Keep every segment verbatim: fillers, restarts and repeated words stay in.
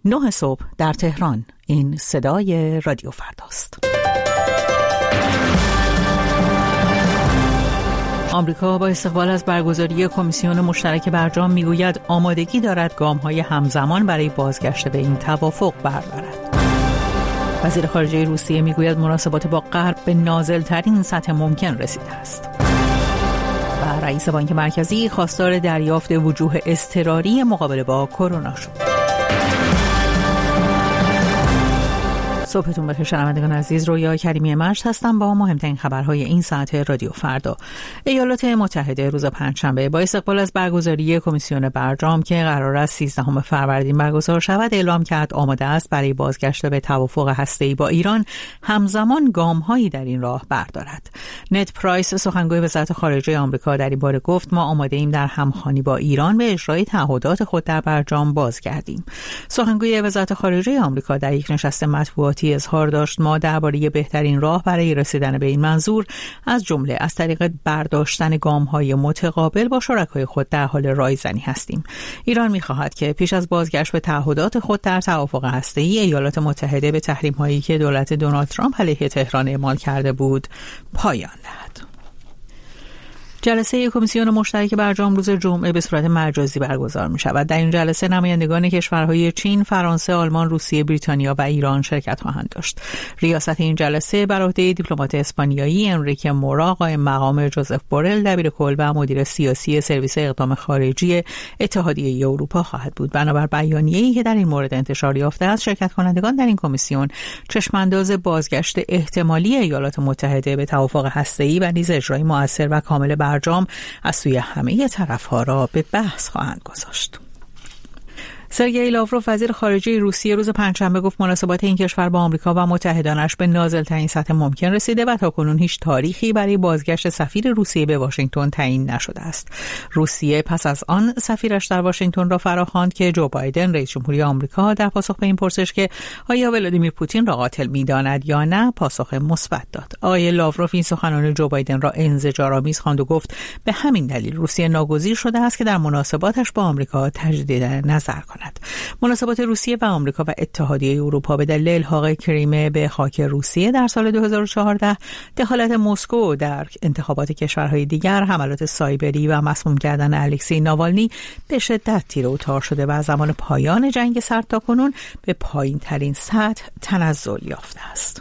نه صبح در تهران. این صدای رادیو فرداست. آمریکا با استقبال از برگزاری کمیسیون مشترک برجام میگوید آمادگی دارد گام‌های همزمان برای بازگشت به این توافق بردارد. وزیر خارجه روسیه میگوید مناسبات با غرب به نازل‌ترین سطح ممکن رسیده است. و رئیس بانک مرکزی خواستار دریافت وجوه اضطراری مقابله با کرونا شد. صبحتون بخیر شنوندگان عزیز، رویا کریمی مجد هستم با مهمترین خبرهای این ساعت رادیو فردا. ایالات متحده روز پنجشنبه با استقبال از برگزاری کمیسیون برجام که قرار است سیزدهم فروردین برگزار شود اعلام کرد آماده است برای بازگشت به توافق هسته‌ای با ایران همزمان گام‌هایی در این راه بردارد. نت پرایس سخنگوی وزارت خارجه آمریکا در این باره گفت ما آماده ایم در همخوانی با ایران به اجرای تعهدات خود در برجام بازگردیم. سخنگوی وزارت خارجه آمریکا در یک نشست مطبوعاتی اظهار داشت ما درباره بهترین راه برای رسیدن به این منظور از جمله از طریق برداشتن گام‌های متقابل با شرکای خود در حال رایزنی هستیم. ایران می‌خواهد که پیش از بازگشت به تعهدات خود در توافق هسته‌ای ایالات متحده به تحریم‌هایی که دولت دونالد ترامپ علیه تهران اعمال کرده بود پایان دهد. جلسه کمیسیون مشترک برجام روز جمعه به صورت مجازی برگزار می شود. در این جلسه نمایندگان کشورهای چین، فرانسه، آلمان، روسیه، بریتانیا و ایران شرکت خواهند داشت. ریاست این جلسه بر عهده دیپلمات اسپانیایی انریکه مورا قائم مقام جوزف بورل دبیرکل و مدیر سیاسی سرویس اقدام خارجی اتحادیه اروپا خواهد بود. بنابر بیانیه‌ای که در این مورد انتشار یافته است، شرکت کنندگان در این کمیسیون چشمانداز بازگشت احتمالی ایالات متحده به توافق هسته‌ای و نیز اجرای مؤثر و کامل برجام از سوی همه طرف‌ها را به بحث خواهند گذاشت. سرگئی لاوروف وزیر خارجه روسیه روز پنجشنبه گفت مناسبات این کشور با آمریکا و متحدانش به نازل‌ترین سطح ممکن رسیده و تاکنون هیچ تاریخی برای بازگشت سفیر روسیه به واشنگتن تعیین نشده است. روسیه پس از آن سفیرش در واشنگتن را فراخواند که جو بایدن رئیس جمهوری آمریکا در پاسخ به این پرسش که آیا ولادیمیر پوتین را قاتل می‌داند یا نه پاسخ مثبت داد. آقای لاوروف این سخنان جو بایدن را انزجارآمیز خواند و گفت به همین دلیل روسیه ناگزیر شده است که در مناسباتش با آمریکا تجدید نظر کند. مناسبات روسیه و آمریکا و اتحادیه اروپا به دلیل الحاق کریمه به خاک روسیه در سال دو هزار و چهارده، دخالت مسکو در انتخابات کشورهای دیگر، حملات سایبری و مسموم کردن الکسی ناوالنی به شدت تیره و تار شده و از زمان پایان جنگ سرد تاکنون به پایین ترین سطح تنزل یافته است.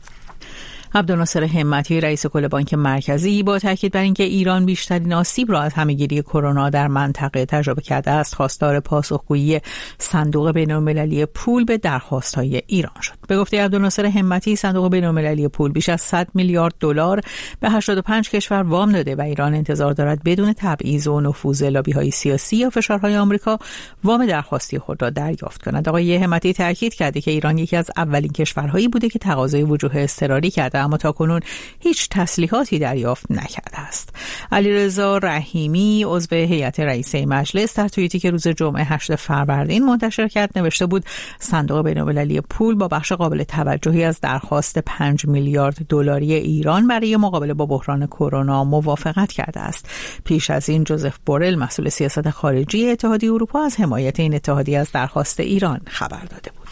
عبدالناصر همتی رئیس کل بانک مرکزی با تاکید بر اینکه ایران بیشترین آسیب را از همهگیری کرونا در منطقه تجربه کرده است، خواستار پاسخگویی صندوق بین‌المللی پول به درخواست‌های ایران شد. به گفته عبدالناصر همتی، صندوق بین‌المللی پول بیش از صد میلیارد دلار به هشتاد و پنج کشور وام داده و ایران انتظار دارد بدون تبعیض و نفوذ لابی‌های سیاسی یا فشارهای آمریکا وام درخواستی خود را دریافت کند. آقای همتی تاکید کرده که ایران یکی از اولین کشورهایی بوده که تقاضای وجوه اضطراری کرده اما تاکنون هیچ تسلیحاتی دریافت نکرده است. علیرضا رحیمی عضو هیئت رئیسه مجلس در توییتی که روز جمعه هشتم فروردین منتشر کرد نوشته بود صندوق بین‌المللی پول با بخش قابل توجهی از درخواست پنج میلیارد دلاری ایران برای مقابله با بحران کرونا موافقت کرده است. پیش از این جوزف بورل مسئول سیاست خارجی اتحادیه اروپا از حمایت این اتحادیه از درخواست ایران خبر داده بود.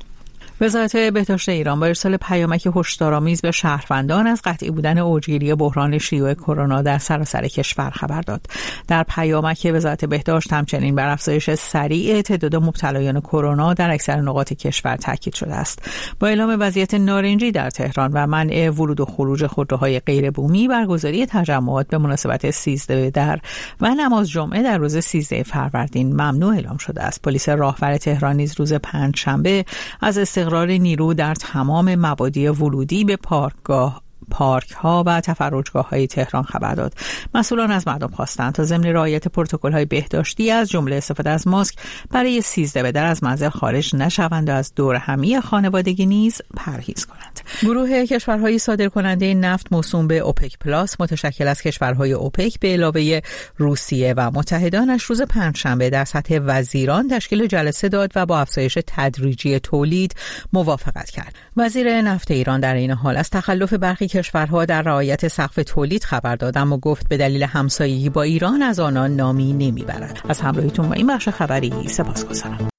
وزارت بهداشت ایران با ارسال پیامک هشدارآمیز به شهروندان از قطعی بودن اوجگیری بحران شیوع کرونا در سراسر کشور خبر داد. در پیامک وزارت بهداشت همچنین بر افزایش سریع تعداد مبتلایان کرونا در اکثر نقاط کشور تاکید شده است. با اعلام وضعیت نارنجی در تهران و منع ورود و خروج خودروهای غیر بومی، برگزاری تجمعات به مناسبت سیزده در و نماز جمعه در روز سیزده فروردین ممنوع اعلام شده است. پلیس راهور تهران نیز روز پنجشنبه از استقرار نیرو در تمام مبادی ورودی به پارکگاه پارک ها و تفرجگاه های تهران خبر داد. مسئولان از مردم خواستند تا ضمن رعایت پروتکل های بهداشتی از جمله استفاده از ماسک برای سیزده به در از منزل خارج نشوند و از دور همی خانوادگی نیز پرهیز کنند. گروه کشورهای صادرکننده نفت موسوم به اوپک پلاس متشکل از کشورهای اوپک به علاوه روسیه و متحدانش روز پنجشنبه در سطح وزیران تشکیل جلسه داد و با افزایش تدریجی تولید موافقت کرد. وزیر نفت ایران در این حال از تخلف برخی کشورها در رعایت سقف تولید خبر داد، اما گفت به دلیل همسایگی با ایران از آنان نامی نمیبرد. از همراهیتون با این بخش خبری سپاسگزارم.